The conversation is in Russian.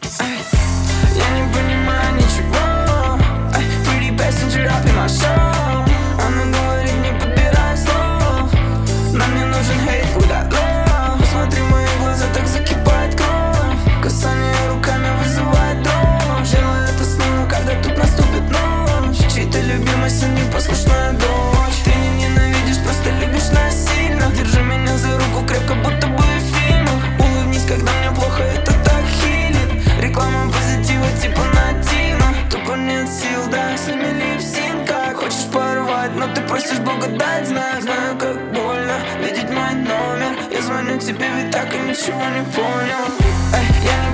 Эй, я не понимаю ничего. Эй, pretty passenger up in my show. Она говорит, не подбирай слов. Нам не нужен hate, we got love. Посмотри в мои глаза, так закипает кровь. Касание руками вызывает дрожь. Делаю это снова, когда тут наступит ночь. Чьей-то любимости непослушная дочь. Ты не ненавидишь, просто любишь насильно. Держи меня за руку крепко, будто бы в фильмах. Улыбнись, когда мне плохо, это так хилит. Реклама позитива типа нативна. Тупо нет сил, да, сними липсинка. Хочешь порвать, но ты просишь Бога дать знак. Знаю, как больно видеть мой номер. Я звоню тебе, ведь так и ничего не понял. Эй, я